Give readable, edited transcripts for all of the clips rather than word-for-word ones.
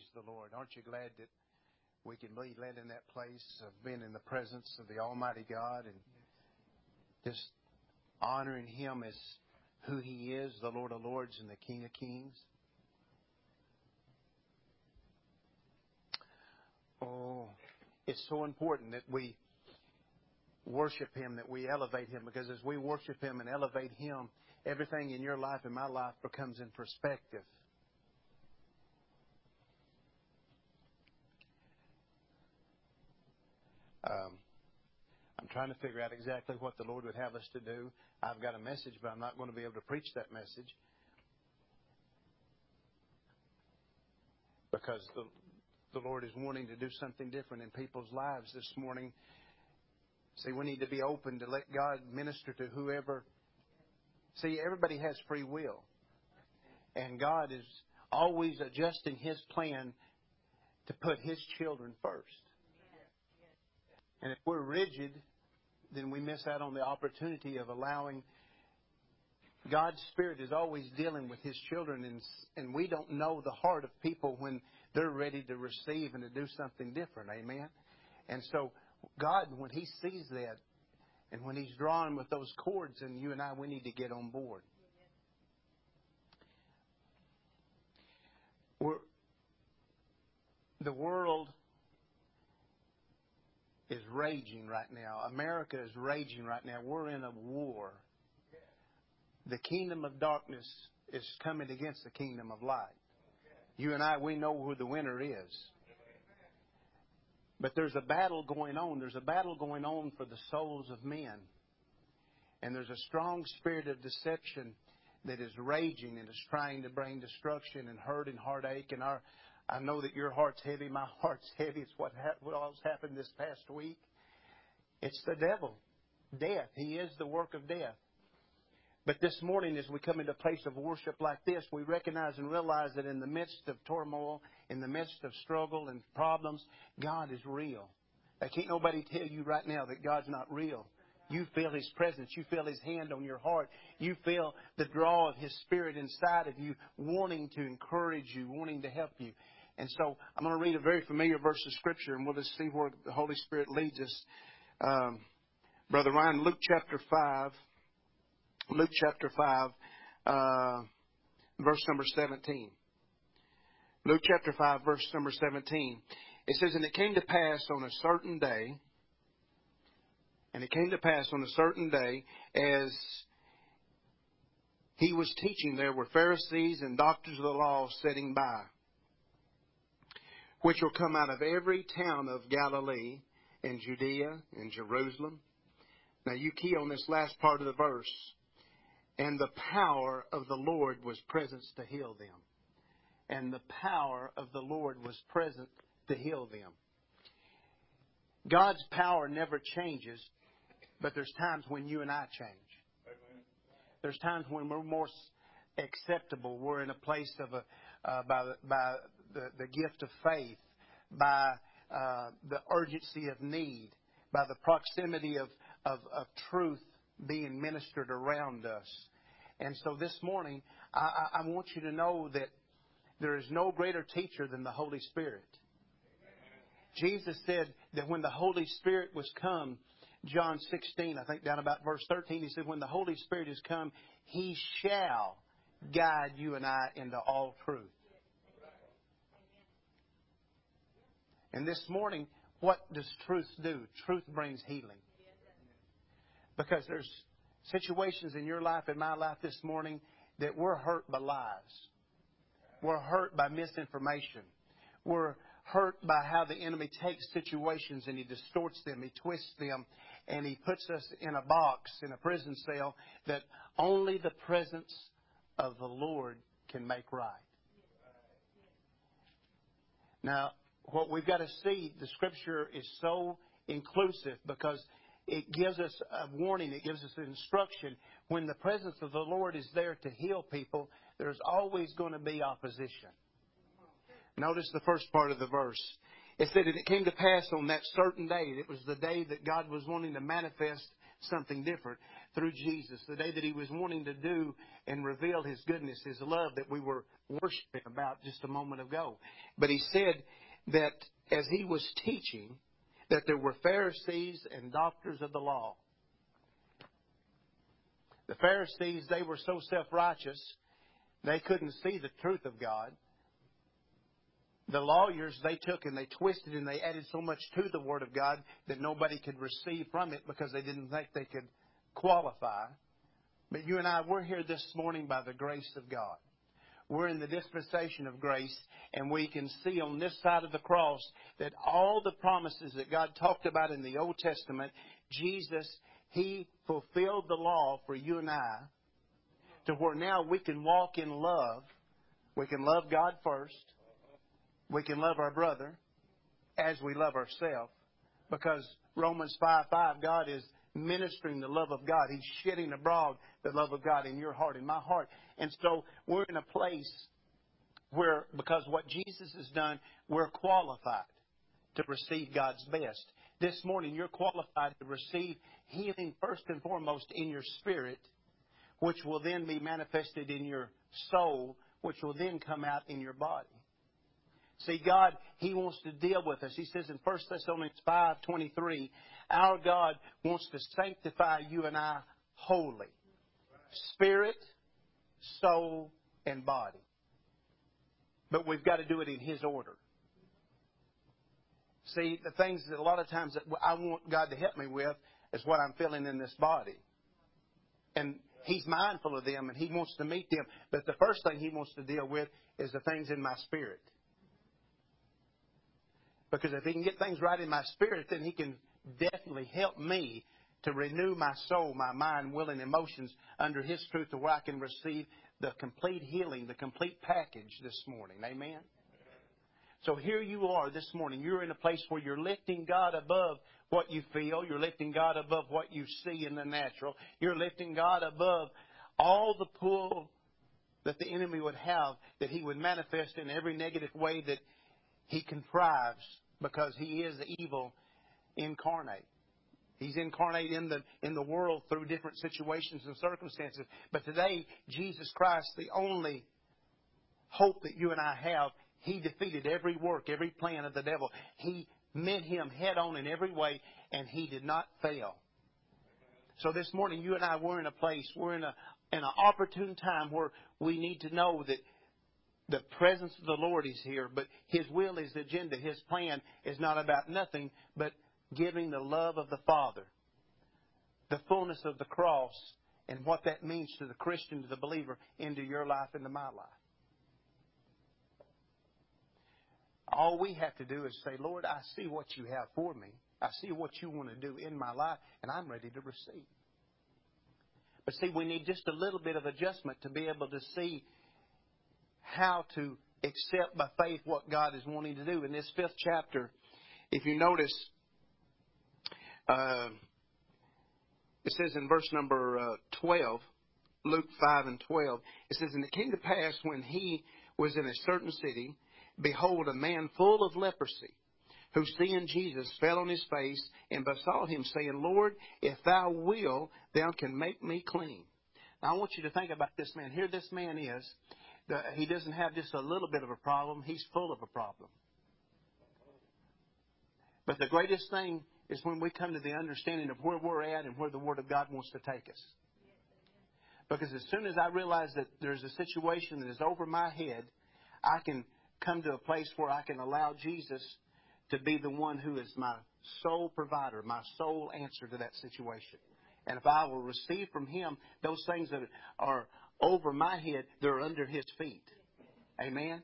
the Lord. Aren't you glad that we can be led in that place of being in the presence of the Almighty God and just honoring Him as who He is, the Lord of Lords and the King of Kings? Oh, it's so important that we worship Him, that we elevate Him, because as we worship Him and elevate Him, everything in your life and my life becomes in perspective. I'm trying to figure out exactly what the Lord would have us to do. I've got a message, but I'm not going to be able to preach that message because the Lord is wanting to do something different in people's lives this morning. See, we need to be open to let God minister to whoever. See, everybody has free will. And God is always adjusting His plan to put His children first. And if we're rigid, then we miss out on the opportunity of allowing. God's Spirit is always dealing with His children, and we don't know the heart of people when they're ready to receive and to do something different. Amen? And so God, when He sees that, and when He's drawing with those cords, and you and I, we need to get on board. The world is raging right now. America is raging right now. We're in a war. The kingdom of darkness is coming against the kingdom of light. You and I, we know who the winner is. But there's a battle going on. There's a battle going on for the souls of men. And there's a strong spirit of deception that is raging and is trying to bring destruction and hurt and heartache. And I know that your heart's heavy. My heart's heavy. It's what all's happened this past week. It's the devil. Death. He is the work of death. But this morning, as we come into a place of worship like this, we recognize and realize that in the midst of turmoil, in the midst of struggle and problems, God is real. Can't nobody tell you right now that God's not real. You feel His presence. You feel His hand on your heart. You feel the draw of His Spirit inside of you, wanting to encourage you, wanting to help you. And so I'm going to read a very familiar verse of Scripture, and we'll just see where the Holy Spirit leads us. Brother Ryan, Luke chapter 5. Luke chapter 5, verse number 17. Luke chapter 5, verse number 17. It says, And it came to pass on a certain day, as He was teaching, there were Pharisees and doctors of the law sitting by, which will come out of every town of Galilee and Judea and Jerusalem. Now you key on this last part of the verse. And the power of the Lord was present to heal them. And the power of the Lord was present to heal them. God's power never changes, but there's times when you and I change. There's times when we're more acceptable. We're in a place of by the gift of faith, by the urgency of need, by the proximity of truth being ministered around us. And so this morning, I want you to know that there is no greater teacher than the Holy Spirit. Jesus said that when the Holy Spirit was come, John 16, I think down about verse 13, He said, when the Holy Spirit is come, He shall guide you and I into all truth. And this morning, what does truth do? Truth brings healing. Because there's situations in your life and my life this morning that we're hurt by lies. We're hurt by misinformation. We're hurt by how the enemy takes situations and he distorts them, he twists them, and he puts us in a box, in a prison cell, that only the presence of the Lord can make right. Now, what we've got to see, the Scripture is so inclusive because it gives us a warning. It gives us an instruction. When the presence of the Lord is there to heal people, there's always going to be opposition. Notice the first part of the verse. It said, and it came to pass on that certain day. It was the day that God was wanting to manifest something different through Jesus. The day that He was wanting to do and reveal His goodness, His love that we were worshiping about just a moment ago. But He said that as He was teaching, that there were Pharisees and doctors of the law. The Pharisees, they were so self-righteous, they couldn't see the truth of God. The lawyers, they took and they twisted and they added so much to the Word of God that nobody could receive from it because they didn't think they could qualify. But you and I, we're here this morning by the grace of God. We're in the dispensation of grace, and we can see on this side of the cross that all the promises that God talked about in the Old Testament, Jesus, He fulfilled the law for you and I to where now we can walk in love. We can love God first. We can love our brother as we love ourselves, because Romans 5:5, God is ministering the love of God. He's shedding abroad the love of God in your heart, in my heart. And so we're in a place where, because what Jesus has done, we're qualified to receive God's best. This morning, you're qualified to receive healing first and foremost in your spirit, which will then be manifested in your soul, which will then come out in your body. See, God, He wants to deal with us. He says in 1 Thessalonians 5:23, our God wants to sanctify you and I wholly. Spirit, soul, and body. But we've got to do it in His order. See, the things that a lot of times that I want God to help me with is what I'm feeling in this body. And He's mindful of them and He wants to meet them. But the first thing He wants to deal with is the things in my spirit. Because if He can get things right in my spirit, then He can definitely help me to renew my soul, my mind, will, and emotions under His truth to where I can receive the complete healing, the complete package this morning. Amen? So here you are this morning. You're in a place where you're lifting God above what you feel. You're lifting God above what you see in the natural. You're lifting God above all the pull that the enemy would have, that he would manifest in every negative way that he contrives, because he is evil incarnate. He's incarnate in the world through different situations and circumstances. But today, Jesus Christ, the only hope that you and I have, He defeated every work, every plan of the devil. He met him head on in every way, and he did not fail. So this morning, you and I, we're in a place, we're in an opportune time where we need to know that the presence of the Lord is here, but His will, His agenda, His plan is not about nothing but giving the love of the Father, the fullness of the cross, and what that means to the Christian, to the believer, into your life, into my life. All we have to do is say, Lord, I see what you have for me. I see what you want to do in my life, and I'm ready to receive. But see, we need just a little bit of adjustment to be able to see how to accept by faith what God is wanting to do. In this 5th chapter, if you notice, it says in verse number 12, Luke 5:12, it says, and it came to pass when He was in a certain city, behold, a man full of leprosy, who seeing Jesus fell on his face and besought Him, saying, Lord, if Thou will, Thou can make me clean. Now I want you to think about this man. Here this man is. He doesn't have just a little bit of a problem. He's full of a problem. But the greatest thing is when we come to the understanding of where we're at and where the Word of God wants to take us. Because as soon as I realize that there's a situation that is over my head, I can come to a place where I can allow Jesus to be the one who is my sole provider, my sole answer to that situation. And if I will receive from Him those things that are over my head, they're under His feet. Amen?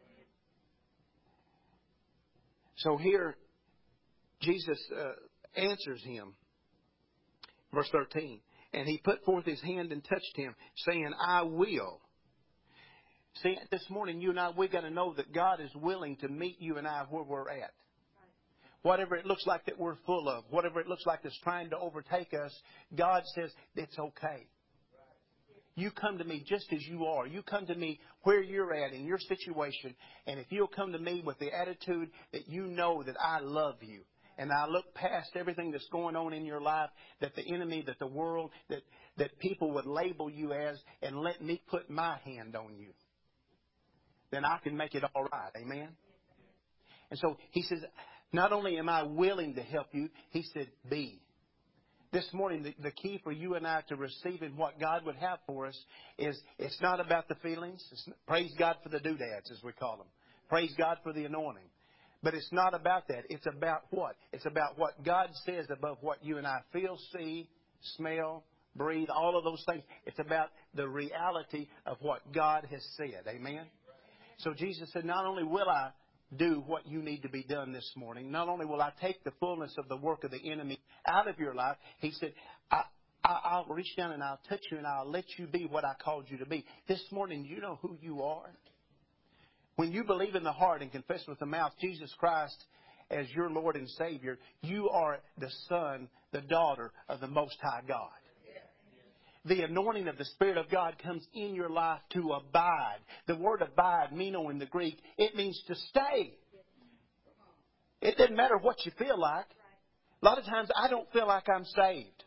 So here, Jesus answers him. Verse 13. And He put forth His hand and touched him, saying, I will. See, this morning, you and I, we've got to know that God is willing to meet you and I where we're at. Whatever it looks like that we're full of, whatever it looks like that's trying to overtake us, God says, it's okay. You come to me just as you are. You come to me where you're at in your situation. And if you'll come to me with the attitude that you know that I love you, and I look past everything that's going on in your life, that the enemy, that the world, that people would label you as, and let me put my hand on you, then I can make it all right. Amen? And so he says, not only am I willing to help you, he said, be. This morning, the key for you and I to receiving what God would have for us is it's not about the feelings. Praise God for the doodads, as we call them. Praise God for the anointing. But it's not about that. It's about what? It's about what God says above what you and I feel, see, smell, breathe, all of those things. It's about the reality of what God has said. Amen? So Jesus said, not only will I do what you need to be done this morning, not only will I take the fullness of the work of the enemy out of your life, he said, I'll reach down and I'll touch you and I'll let you be what I called you to be. This morning, you know who you are. When you believe in the heart and confess with the mouth Jesus Christ as your Lord and Savior, you are the son, the daughter of the Most High God. The anointing of the Spirit of God comes in your life to abide. The word abide, meno in the Greek, it means to stay. It doesn't matter what you feel like. A lot of times I don't feel like I'm saved.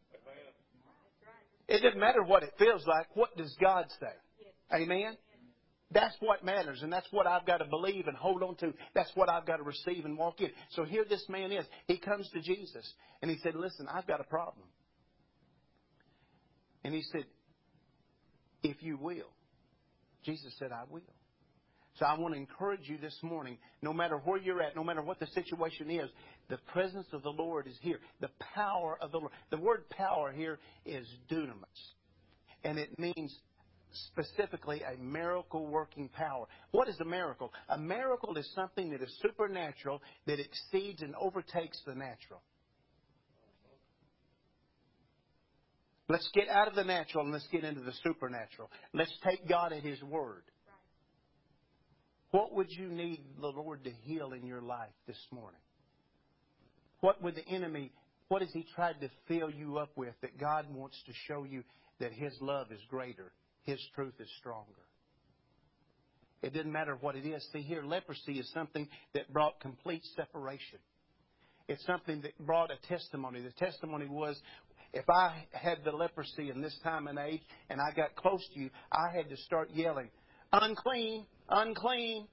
It doesn't matter what it feels like. What does God say? Amen? That's what matters, and that's what I've got to believe and hold on to. That's what I've got to receive and walk in. So here this man is. He comes to Jesus, and he said, listen, I've got a problem. And he said, if you will. Jesus said, I will. So I want to encourage you this morning, no matter where you're at, no matter what the situation is, the presence of the Lord is here. The power of the Lord. The word power here is dunamis. And it means specifically a miracle-working power. What is a miracle? A miracle is something that is supernatural, that exceeds and overtakes the natural. Let's get out of the natural and let's get into the supernatural. Let's take God at His word. What would you need the Lord to heal in your life this morning? What would the enemy, what has he tried to fill you up with that God wants to show you that His love is greater, His truth is stronger? It didn't matter what it is. See here, leprosy is something that brought complete separation. It's something that brought a testimony. The testimony was, if I had the leprosy in this time and age and I got close to you, I had to start yelling, unclean, unclean.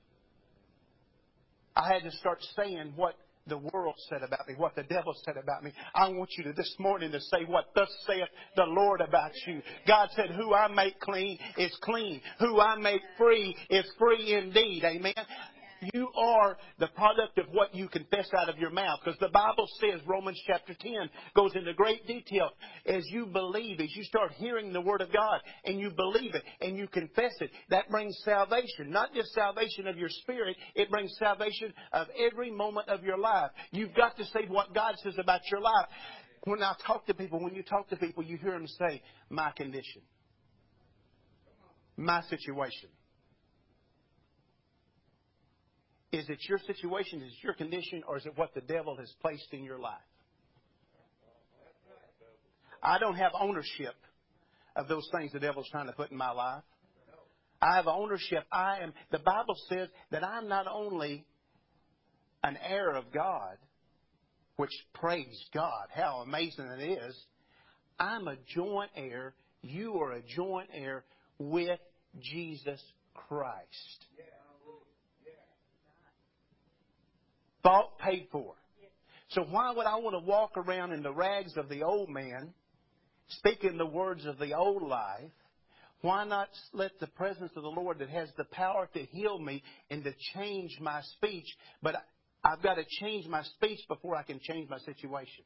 I had to start saying what the world said about me, what the devil said about me. I want you to this morning to say what thus saith the Lord about you. God said, who I make clean is clean. Who I make free is free indeed. Amen. You are the product of what you confess out of your mouth. Because the Bible says, Romans chapter 10 goes into great detail. As you believe, as you start hearing the Word of God, and you believe it, and you confess it, that brings salvation. Not just salvation of your spirit, it brings salvation of every moment of your life. You've got to say what God says about your life. When you talk to people, you hear them say, my condition, my situation. Is it your situation? Is it your condition? Or is it what the devil has placed in your life? I don't have ownership of those things the devil's trying to put in my life. I have ownership. The Bible says that I'm not only an heir of God, which praise God, how amazing it is. I'm a joint heir. You are a joint heir with Jesus Christ. Bought, paid for. So why would I want to walk around in the rags of the old man, speaking the words of the old life? Why not let the presence of the Lord that has the power to heal me and to change my speech? But I've got to change my speech before I can change my situation.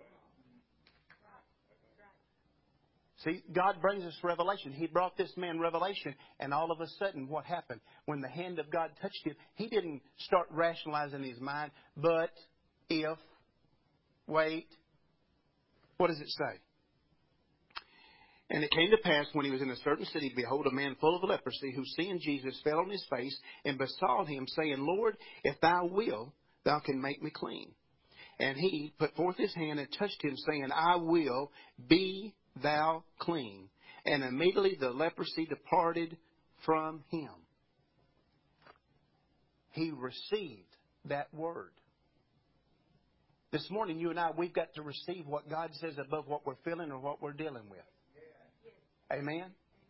See, God brings us revelation. He brought this man revelation, and all of a sudden, what happened? When the hand of God touched him, he didn't start rationalizing in his mind, but, if, wait. What does it say? And it came to pass, when he was in a certain city, behold, a man full of leprosy, who seeing Jesus fell on his face and besought him, saying, Lord, if thou wilt, thou can make me clean. And he put forth his hand and touched him, saying, I will, be thou clean. And immediately the leprosy departed from him. He received that word. This morning, you and I, we've got to receive what God says above what we're feeling or what we're dealing with. Amen?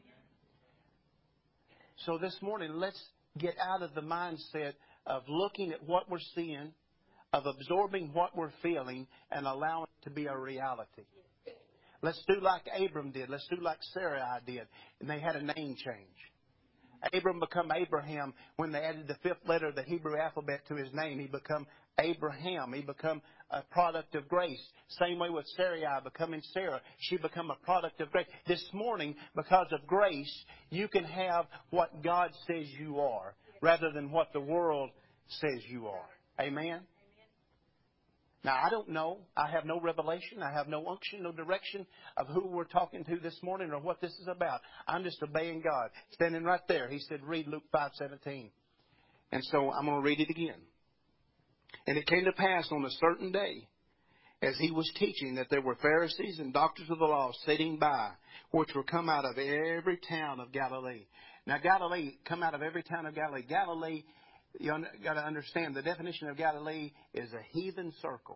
So this morning, let's get out of the mindset of looking at what we're seeing, of absorbing what we're feeling, and allowing it to be a reality. Let's do like Abram did. Let's do like Sarai did. And they had a name change. Abram become Abraham when they added the fifth letter of the Hebrew alphabet to his name. He become Abraham. He become a product of grace. Same way with Sarai becoming Sarah. She become a product of grace. This morning, because of grace, you can have what God says you are rather than what the world says you are. Amen? Now, I don't know. I have no revelation. I have no unction, no direction of who we're talking to this morning or what this is about. I'm just obeying God. Standing right there, He said, read Luke 5:17. And so I'm going to read it again. And it came to pass on a certain day, as He was teaching, that there were Pharisees and doctors of the law sitting by, which were come out of every town of Galilee. Now, Galilee, come out of every town of Galilee. Galilee, you got to understand, the definition of Galilee is a heathen circle.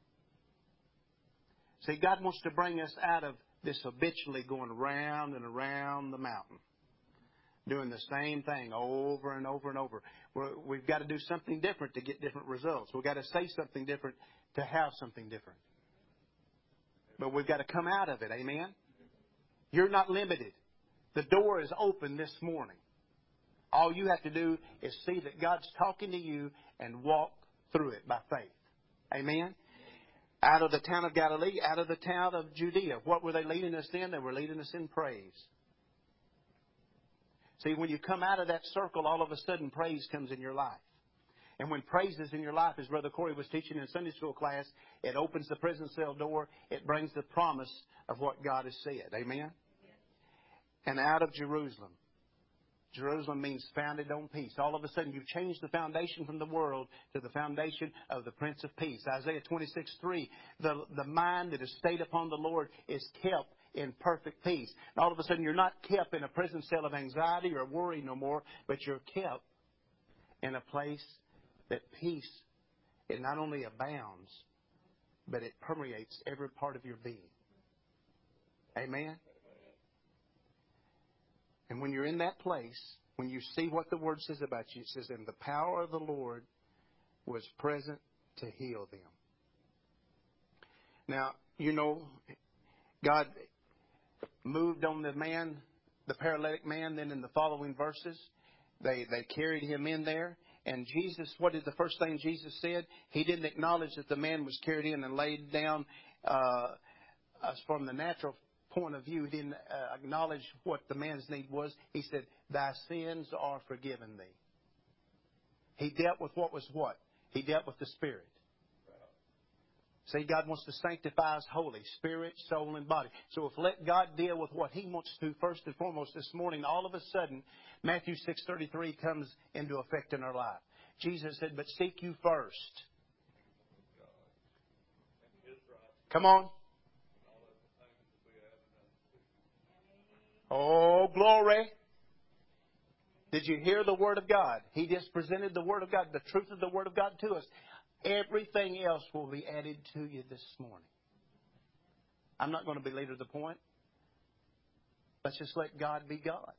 See, God wants to bring us out of this habitually going around and around the mountain, doing the same thing over and over and over. We've got to do something different to get different results. We've got to say something different to have something different. But we've got to come out of it. Amen? You're not limited. The door is open this morning. All you have to do is see that God's talking to you and walk through it by faith. Amen? Out of the town of Galilee, out of the town of Judea. What were they leading us in? They were leading us in praise. See, when you come out of that circle, all of a sudden praise comes in your life. And when praise is in your life, as Brother Corey was teaching in Sunday school class, it opens the prison cell door. It brings the promise of what God has said. Amen? And out of Jerusalem. Jerusalem means founded on peace. All of a sudden, you've changed the foundation from the world to the foundation of the Prince of Peace. Isaiah 26:3, the mind that is stayed upon the Lord is kept in perfect peace. And all of a sudden, you're not kept in a prison cell of anxiety or worry no more, but you're kept in a place that peace, it not only abounds, but it permeates every part of your being. Amen? And when you're in that place, when you see what the Word says about you, it says, and the power of the Lord was present to heal them. Now, you know, God moved on the man, the paralytic man, then in the following verses, they carried him in there. And Jesus, what is the first thing Jesus said? He didn't acknowledge that the man was carried in and laid down from the natural point of view. He didn't acknowledge what the man's need was. He said, thy sins are forgiven thee. He dealt with what was what? He dealt with the Spirit. See, God wants to sanctify us wholly, spirit, soul, and body. So if let God deal with what He wants to first and foremost this morning, all of a sudden, Matthew 6:33 comes into effect in our life. Jesus said, but seek you first. Come on. Oh, glory. Did you hear the Word of God? He just presented the Word of God, the truth of the Word of God to us. Everything else will be added to you this morning. I'm not going to belabor the point. Let's just let God be God.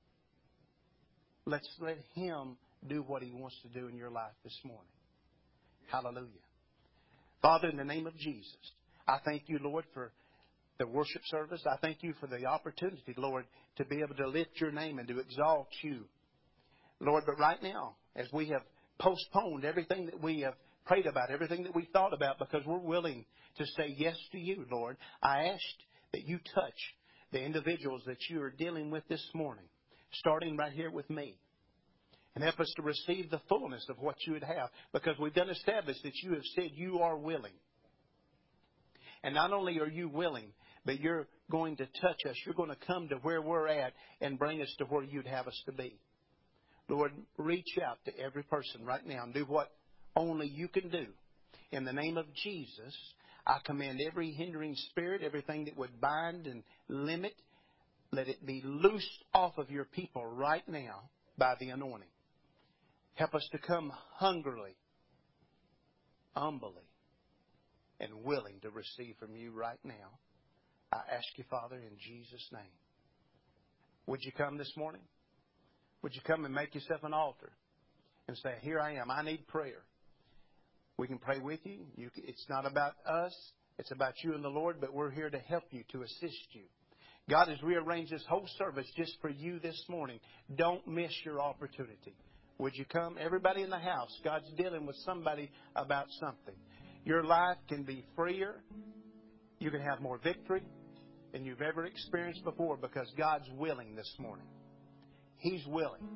Let's let Him do what He wants to do in your life this morning. Hallelujah. Father, in the name of Jesus, I thank you, Lord, for the worship service. I thank you for the opportunity, Lord, to be able to lift your name and to exalt you. Lord, but right now, as we have postponed everything that we have prayed about, everything that we thought about, because we're willing to say yes to you, Lord, I asked that you touch the individuals that you are dealing with this morning, starting right here with me, and help us to receive the fullness of what you would have, because we've done establish that you have said you are willing. And not only are you willing, but you're going to touch us. You're going to come to where we're at and bring us to where you'd have us to be. Lord, reach out to every person right now and do what only you can do. In the name of Jesus, I command every hindering spirit, everything that would bind and limit, let it be loosed off of your people right now by the anointing. Help us to come hungrily, humbly, and willing to receive from you right now. I ask you, Father, in Jesus' name. Would you come this morning? Would you come and make yourself an altar and say, here I am. I need prayer. We can pray with you. It's not about us. It's about you and the Lord, but we're here to help you, to assist you. God has rearranged this whole service just for you this morning. Don't miss your opportunity. Would you come? Everybody in the house, God's dealing with somebody about something. Your life can be freer. You can have more victory than you've ever experienced before because God's willing this morning. He's willing.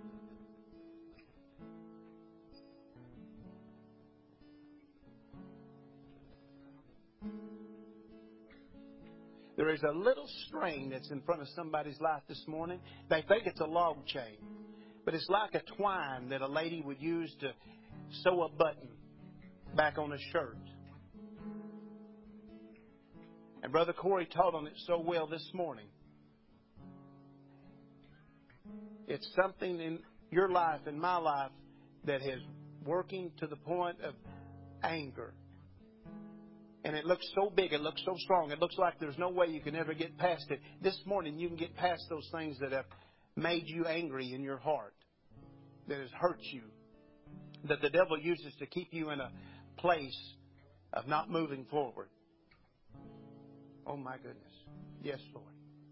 There is a little string that's in front of somebody's life this morning. They think it's a log chain. But it's like a twine that a lady would use to sew a button back on a shirt. And Brother Corey taught on it so well this morning. It's something in your life and my life that is working to the point of anger. And it looks so big, it looks so strong, it looks like there's no way you can ever get past it. This morning you can get past those things that have made you angry in your heart, that has hurt you, that the devil uses to keep you in a place of not moving forward. Oh my goodness. Yes, Lord.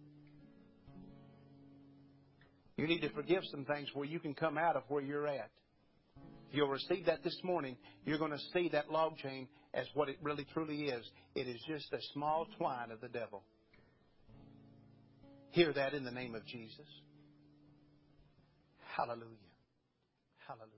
You need to forgive some things where you can come out of where you're at. If you'll receive that this morning, you're going to see that log chain as what it really truly is. It is just a small twine of the devil. Hear that in the name of Jesus. Hallelujah. Hallelujah.